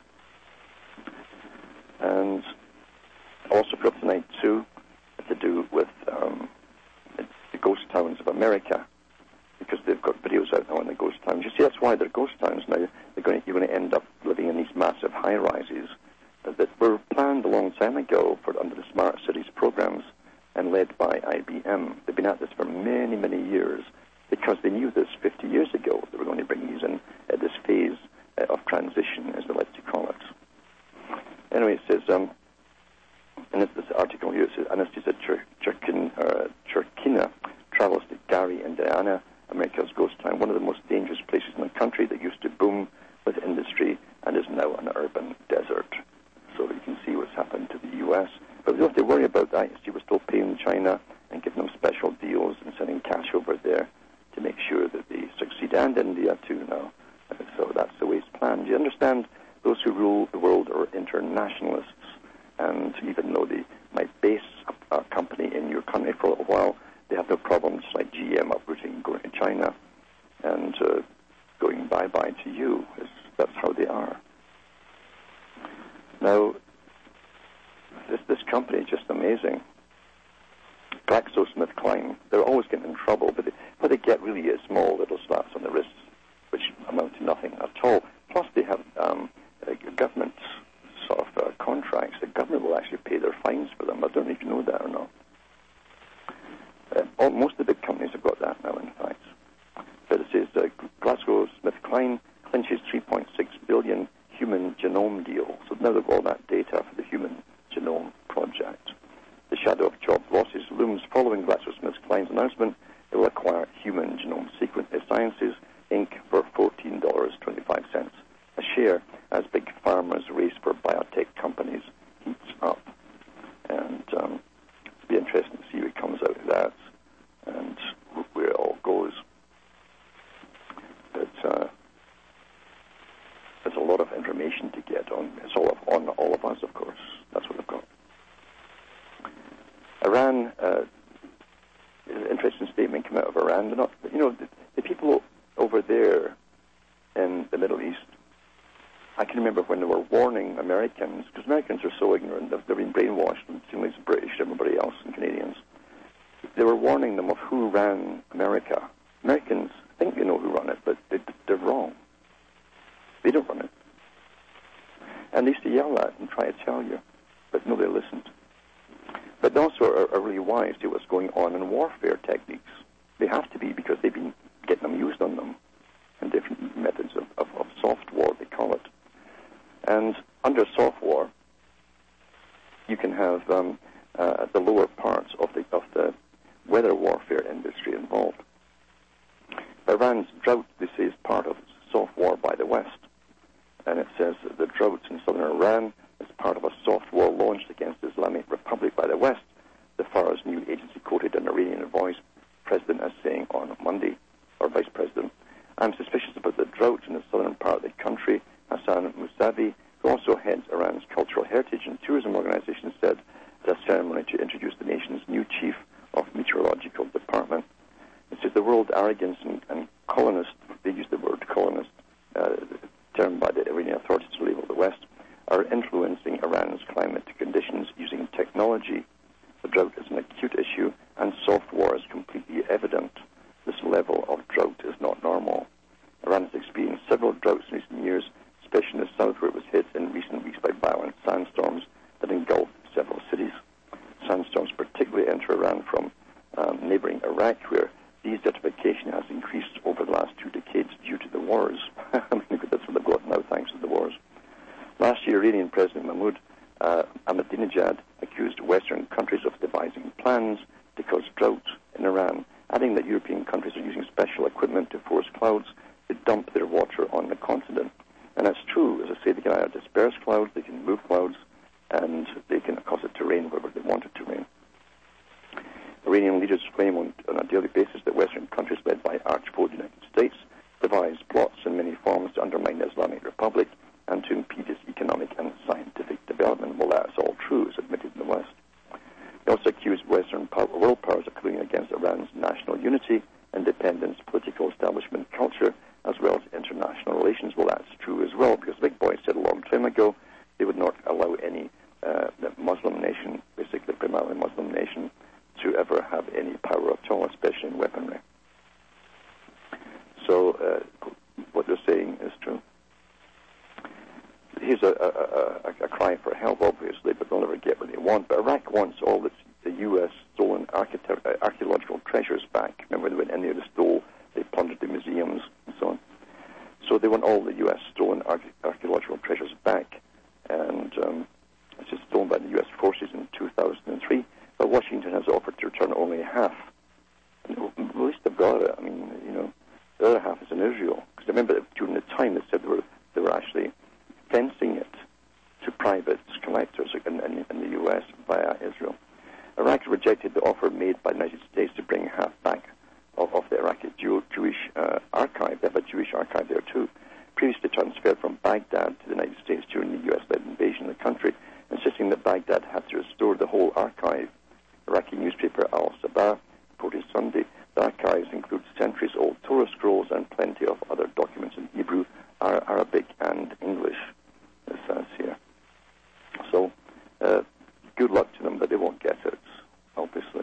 And also for up tonight, too, to do with the ghost towns of America, because they've got videos out now on the ghost towns. You see, that's why they're ghost towns now. You're going to end up living in these massive high-rises that were planned a long time ago under the Smart Cities programs and led by IBM. They've been at this for many, many years because they knew this 50 years ago. They were going to bring these in at this phase of transition, as they like to call it. Anyway, it says, in this article here, it says, Anastasia Churkina travels to Gary, Indiana, America's ghost town, one of the most dangerous places in the country that used to boom with industry and is now an urban desert. So you can see what's happened to the U.S. But we don't have to worry about that. She was still paying China and giving them special deals and sending cash over there to make sure that they succeed, and India too now. So that's the way it's planned. You understand, those who rule the world are internationalists, and even though they might base a company in your country for a little while, they have no problems like GM uprooting, going to China, and going bye-bye to you. That's how they are. Now, this company is just amazing. GlaxoSmithKline, they're always getting in trouble, but what they get really is small little slaps on the wrists, which amount to nothing at all. Plus, they have government sort of contracts. The government will actually pay their fines for them. I don't know if you know that or not. Most of the big companies have got that now, in fact. But it says GlaxoSmithKline clinches $3.6 billion human genome deal. So now they've got all that data for the Human Genome Project. The shadow of job losses looms following GlaxoSmithKline's announcement it will acquire Human Genome Sciences, Inc. for $14.25 a share as big pharma's race for biotech companies heats up. And it'll be interesting to see what comes out of that and where it all goes. But there's a lot of information to get on. It's all on all of us, of course. That's what I've got. Iran, an interesting statement came out of Iran. They're not, the people over there in the Middle East, I can remember when they were warning Americans, because Americans are so ignorant, they've been brainwashed, and same as British, everybody else, and Canadians. They were warning them of who ran America. Americans think they know who run it, but they're wrong. They don't run it. And they used to yell at and try to tell you, but nobody listened. But they also are really wise to what's going on in warfare techniques. They have to be, because they've been getting them used on them in different methods of soft war, they call it. And under soft war, you can have the lower parts of the weather warfare industry involved. Iran's drought, they say, is part of soft war by the West. And it says that the drought in southern Iran is part of a soft war launched against the Islamic Republic by the West, the Farah's new agency quoted an Iranian voice president as saying on Monday, or vice president. I'm suspicious about the drought in the southern part of the country. Hassan Mousavi, who also heads Iran's Cultural Heritage and Tourism Organization, said at a ceremony to introduce the nation's new chief of meteorological department. It says the world arrogance and colonist, they use the word colonist, term by the Iranian authorities to label the West, are influencing Iran's climate conditions using technology. The drought is an acute issue, and soft war is completely evident. This level of drought is not normal. Iran has experienced several droughts in recent years, especially in the south, where it was hit in recent weeks by violent sandstorms that engulfed several cities. Sandstorms particularly enter Iran from neighboring Iraq, where desertification has increased over the last 2 decades due to the wars. I mean, that's what they've got now, thanks to the wars. Last year, Iranian President Mahmoud Ahmadinejad accused Western countries of devising plans to cause drought in Iran, adding that European countries are using special equipment to force clouds, they dump their water on the continent. And that's true. As I say, they can either disperse clouds, they can move clouds, and they can cause it to rain wherever they want it to rain. Iranian leaders claim on a daily basis that Western countries led by arch-foe United States devised plots in many forms to undermine the Islamic Republic and to impede its economic and scientific development. Well, that's all true, as admitted in the West. They also accused Western world powers of colluding against Iran's national unity, independence, political establishment, culture, as well as international relations. Well, that's true as well, because the big boys said a long time ago they would not allow any Muslim nation, basically primarily Muslim nation, to ever have any power at all, especially in weaponry. So what they're saying is true. Here's a cry for help, obviously, but they'll never get what they want. But Iraq wants all the U.S. stolen archaeological treasures back. Remember, they went in there, they stole, they plundered the museums, and so on. So they want all the U.S. stolen archaeological treasures back. And it's just stolen by the U.S. forces in 2003. But Washington has offered to return only half. And at least they've got it. I mean, you know, the other half is in Israel. Because remember that during the time they said they were actually fencing it to private collectors in the U.S. via Israel. Iraq rejected the offer made by the United States to bring half back of the Iraqi Jewish archive. They have a Jewish archive there too, previously transferred from Baghdad to the United States during the U.S.-led invasion of the country, insisting that Baghdad had to restore the whole archive. Iraqi newspaper Al-Sabah reported Sunday the archives include centuries-old Torah scrolls and plenty of other documents in Hebrew, Arabic, and English, it says here. So, good luck to them, but they won't get it, obviously.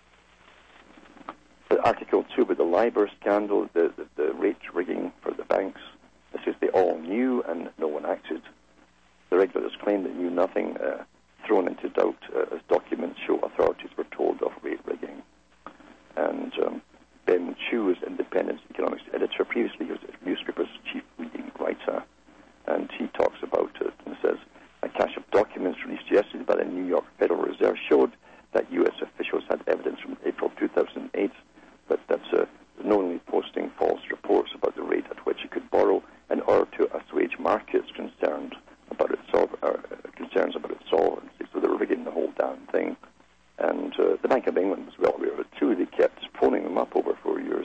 The Article 2 with the LIBOR scandal, the rate rigging for the banks, this is they all knew and no one acted. The regulators claim they knew nothing, thrown into doubt as documents show authorities were told of rate rigging. And Ben Chu is Independent Economics editor. Previously, he was the newspaper's chief reading writer. And he talks about it and says, a cache of documents released yesterday by the New York Federal Reserve showed that U.S. officials had evidence from April 2008 that knowingly posting false reports about the rate at which it could borrow in order to assuage markets concerns about its solvency. So they were rigging the whole damn thing. And the Bank of England was well aware of it too. They kept phoning them up over 4 years.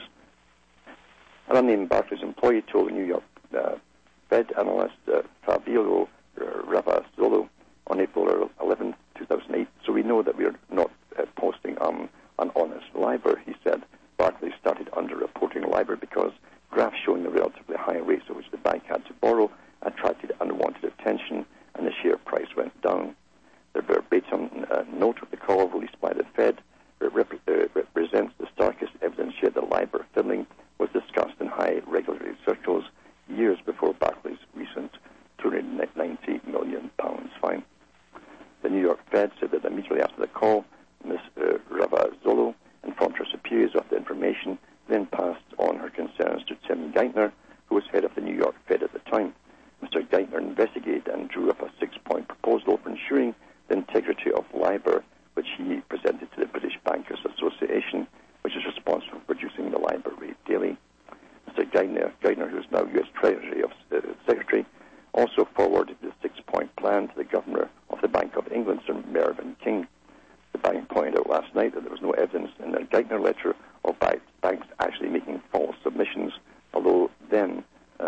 An unnamed Barclays employee told the New York Fed analyst Fabio Ravazzolo on April 11, 2008, so we know that we are not posting unhonest LIBOR. He said Barclays started underreporting LIBOR because graphs showing the relatively high rates at which the bank had to borrow attracted unwanted attention, and the share price went down. The verbatim note of the call released by the Fed represents the starkest evidence yet that LIBOR fiddling was discussed in high regulatory circles years before Barclays' recent £290 million fine. The New York Fed said that immediately after the call, Ms. Ravazzolo informed her superiors of the information, then passed on her concerns to Tim Geithner, who was head of the New York Fed at the time. Mr. Geithner investigated and drew up a 6-point proposal for ensuring the integrity of LIBOR, which he presented to the British Bankers Association, which is responsible for producing the LIBOR rate daily. Mr. Geithner, who is now U.S. Treasury Secretary, also forwarded the 6-point plan to the Governor of the Bank of England, Sir Mervyn King. The bank pointed out last night that there was no evidence in their Geithner letter of banks actually making false submissions, although then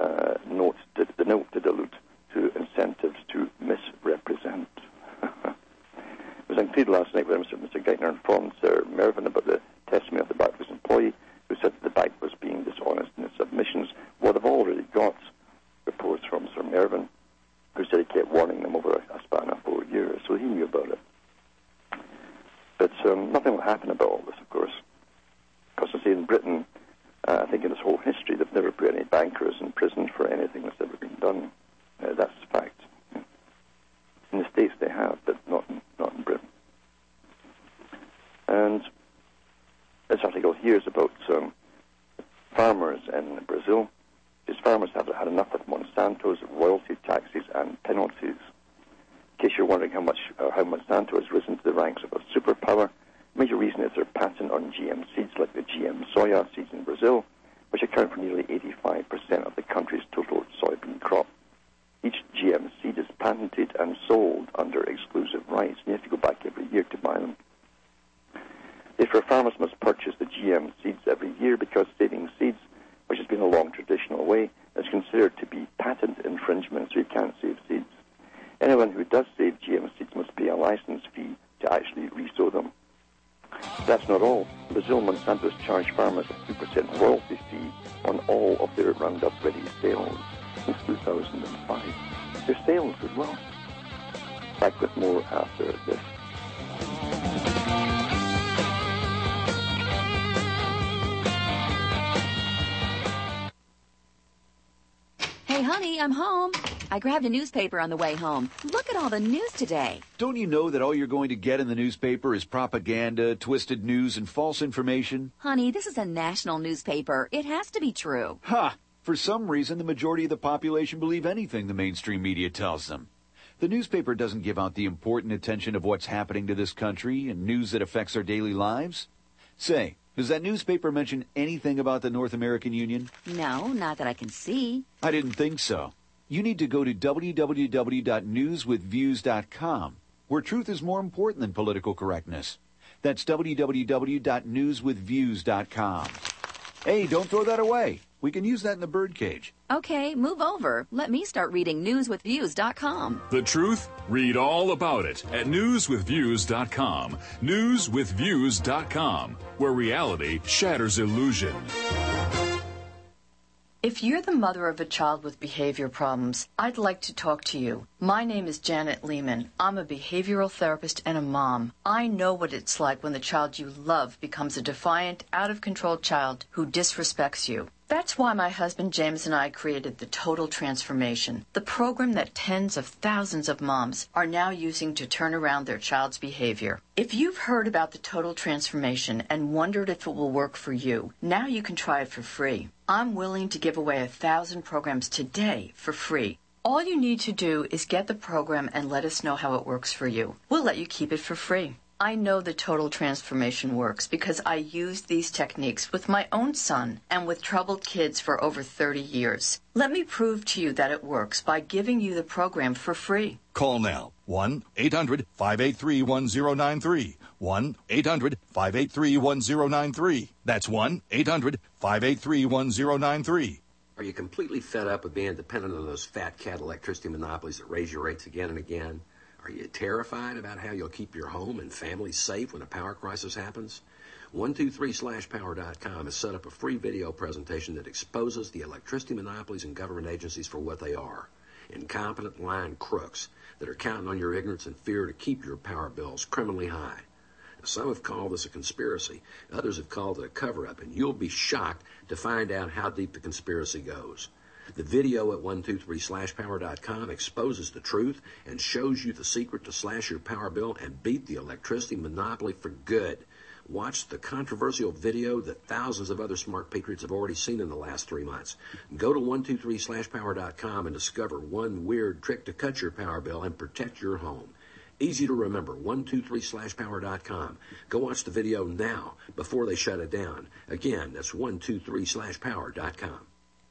the note did allude to incentives to misrepresent. It was unclear last night whether Mr. Geithner informed Sir Mervyn about the testimony of the Barclays employee who said that the bank was being dishonest in its submissions. Well, they've already got reports from Sir Mervyn, who said he kept warning them over a span of 4 years, so he knew about it. But nothing will happen about all this, of course. Because I say in Britain, I think in this whole history, they've never put any bankers in prison for anything that's ever been done. That's a fact. In the States they have, but not in Britain. And this article here is about farmers in Brazil. These farmers have had enough of Monsanto's royalty taxes and penalties. In case you're wondering how Monsanto has risen to the ranks of a superpower, the major reason is their patent on GM seeds like the GM soya seeds in Brazil, which account for nearly 85% of the country's total soybean crop. Each GM seed is patented and sold under exclusive rights, and you have to go back every year to buy them. Therefore, farmers must purchase the GM seeds every year because saving seeds, which has been a long traditional way, is considered to be patent infringement, so you can't save seeds. Anyone who does save GM seeds must pay a license fee to actually resow them. That's not all. In Brazil, Monsanto's charged farmers a 2% royalty fee on all of their Roundup Ready sales since 2005. Their sales as well. Back with more after this. Hey, honey, I'm home. I grabbed a newspaper on the way home. Look at all the news today. Don't you know that all you're going to get in the newspaper is propaganda, twisted news, and false information? Honey, this is a national newspaper. It has to be true. Ha! For some reason, the majority of the population believe anything the mainstream media tells them. The newspaper doesn't give out the important attention of what's happening to this country and news that affects our daily lives. Say, does that newspaper mention anything about the North American Union? No, not that I can see. I didn't think so. You need to go to www.newswithviews.com, where truth is more important than political correctness. That's www.newswithviews.com. Hey, don't throw that away. We can use that in the birdcage. Okay, move over. Let me start reading newswithviews.com. The truth? Read all about it at newswithviews.com. Newswithviews.com, where reality shatters illusion. If you're the mother of a child with behavior problems, I'd like to talk to you. My name is Janet Lehman. I'm a behavioral therapist and a mom. I know what it's like when the child you love becomes a defiant, out-of-control child who disrespects you. That's why my husband James and I created the Total Transformation, the program that tens of thousands of moms are now using to turn around their child's behavior. If you've heard about the Total Transformation and wondered if it will work for you, now you can try it for free. I'm willing to give away 1,000 programs today for free. All you need to do is get the program and let us know how it works for you. We'll let you keep it for free. I know the Total Transformation works because I used these techniques with my own son and with troubled kids for over 30 years. Let me prove to you that it works by giving you the program for free. Call now. 1-800-583-1093. 1-800-583-1093. That's 1-800-583-1093. Are you completely fed up of being dependent on those fat cat electricity monopolies that raise your rates again and again? Are you terrified about how you'll keep your home and family safe when a power crisis happens? 123slashpower.com has set up a free video presentation that exposes the electricity monopolies and government agencies for what they are. Incompetent, lying crooks that are counting on your ignorance and fear to keep your power bills criminally high. Some have called this a conspiracy. Others have called it a cover-up, and you'll be shocked to find out how deep the conspiracy goes. The video at 123slashpower.com exposes the truth and shows you the secret to slash your power bill and beat the electricity monopoly for good. Watch the controversial video that thousands of other smart patriots have already seen in the last 3 months. Go to 123slashpower.com and discover one weird trick to cut your power bill and protect your home. Easy to remember, 123slashpower.com. Go watch the video now before they shut it down. Again, that's 123slashpower.com.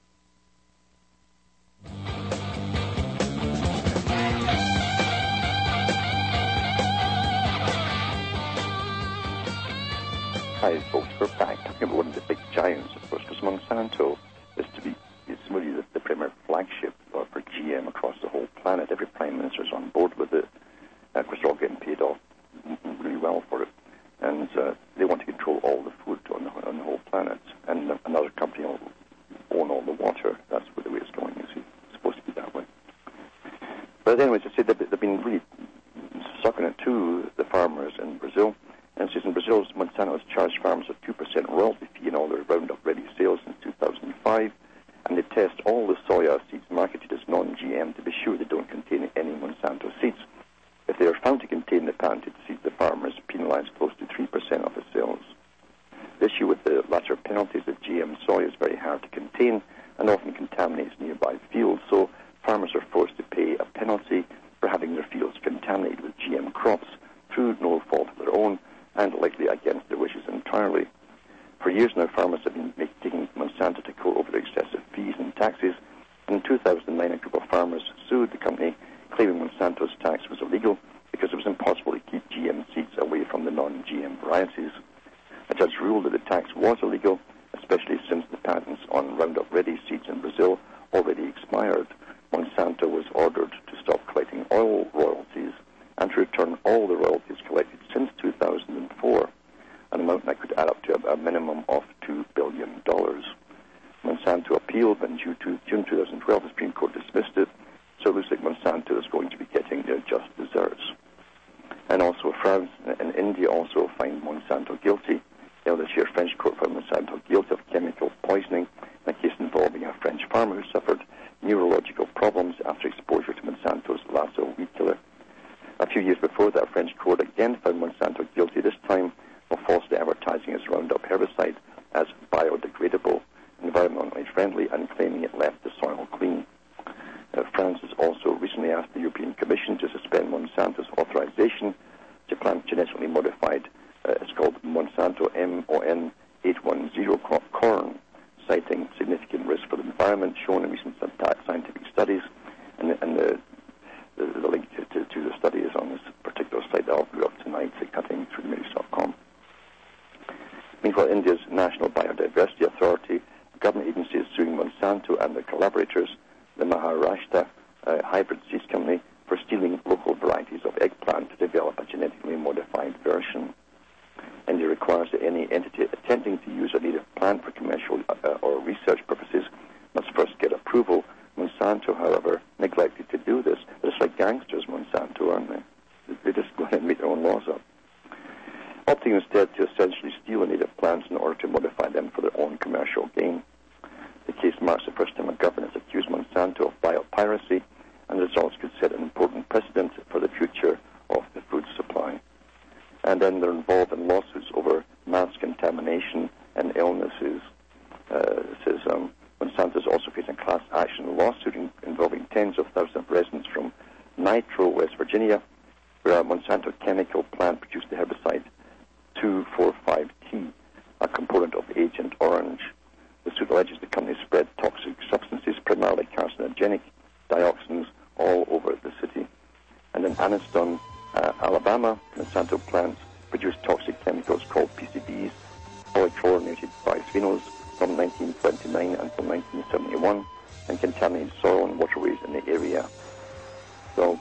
Hi, folks. We're back talking about one of the big giants, of course, because Monsanto is really the premier flagship for GM across the whole planet. Every prime minister is on board with it. Of course, they're all getting paid off really well for it, and they want to control all the food on the whole planet. And another company will own all the water. That's the way it's going. It's supposed to be that way. But anyways, I say they've been really sucking it to the farmers in Brazil. And since in Brazil, Monsanto has charged farmers a 2% royalty fee in all their Roundup Ready sales since 2005, and they test all the soya seeds marketed as non-GM to be sure they don't contain any Monsanto seeds. If they are found to contain the patented seeds, the farmers penalized close to 3% of the sales. The issue with the latter penalty is that GM soy is very hard to contain and often contaminates nearby fields, so farmers are forced to pay a penalty for having their fields contaminated with GM crops through no fault of their own, and likely against their wishes entirely. For years now, farmers have been taking Monsanto to taxes. In 2009, a group of farmers sued the company, claiming Monsanto's tax was illegal because it was impossible to keep GM seeds away from the non-GM varieties. A judge ruled that the tax was illegal, especially since the patents on Roundup Ready seeds in Brazil already expired. Monsanto was ordered to stop collecting oil royalties and to return all the royalties collected since 2004, an amount that could add up to a minimum of $2 billion. Monsanto appealed, but in June 2012, the Supreme Court dismissed it, so it looks like Monsanto is going to be getting their just desserts. And also France and India also find Monsanto guilty. This year, French court found Monsanto guilty of chemical poisoning in a case involving a French farmer who suffered neurological problems after exposure to Monsanto's Lasso weed killer. A few years before that, a French court again found Monsanto guilty, this time of falsely advertising its Roundup herbicide as biodegradable, environmentally friendly, and claiming it left the soil clean. France has also recently asked the European Commission to suspend Monsanto's authorization to plant genetically modified, it's called Monsanto MON810 corn, citing significant risk for the environment shown in recent scientific studies. And the link to the study is on this particular site that I'll put up tonight at cuttingthroughthenews.com. Meanwhile, India's National Biodiversity Authority, a government agency, is suing Monsanto and their collaborators, the Maharashtra Hybrid Seeds Company, for stealing local varieties of eggplant to develop a genetically modified version. India requires that any entity attempting to use a native plant for commercial or research purposes must first get approval. Monsanto, however, neglected to do this. They're just like gangsters, Monsanto, aren't they? They just go ahead and make their own laws up. Opting instead to essentially steal native plants in order to modify them for their own commercial gain. The case marks the first time a government has accused Monsanto of biopiracy, and the results could set an important precedent for the future of the food supply. And then they're involved in lawsuits over mass contamination and illnesses. Monsanto is also facing a class action lawsuit involving tens of thousands of residents from Nitro, West Virginia, where a Monsanto chemical plant produced the herbicide 2,4,5-T, a component of Agent Orange. The suit alleges the company spread toxic substances, primarily carcinogenic dioxins, all over the city. And in Anniston, Alabama, Monsanto plants produce toxic chemicals called PCBs, polychlorinated bisphenols, from 1929 until 1971, and contaminated soil and waterways in the area. So,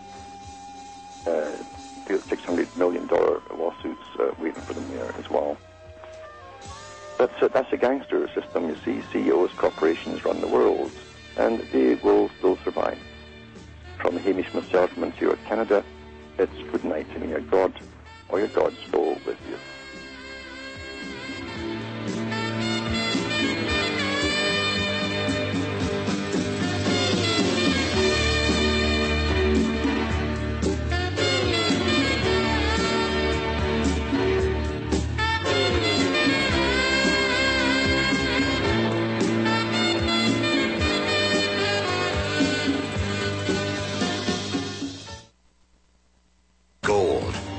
$600 million lawsuits waiting for them there as well. That's a gangster system, you see. CEOs, corporations run the world, and they will still survive. From Hamish myself from Ontario, Canada, it's good night, and may your God or your gods go with you.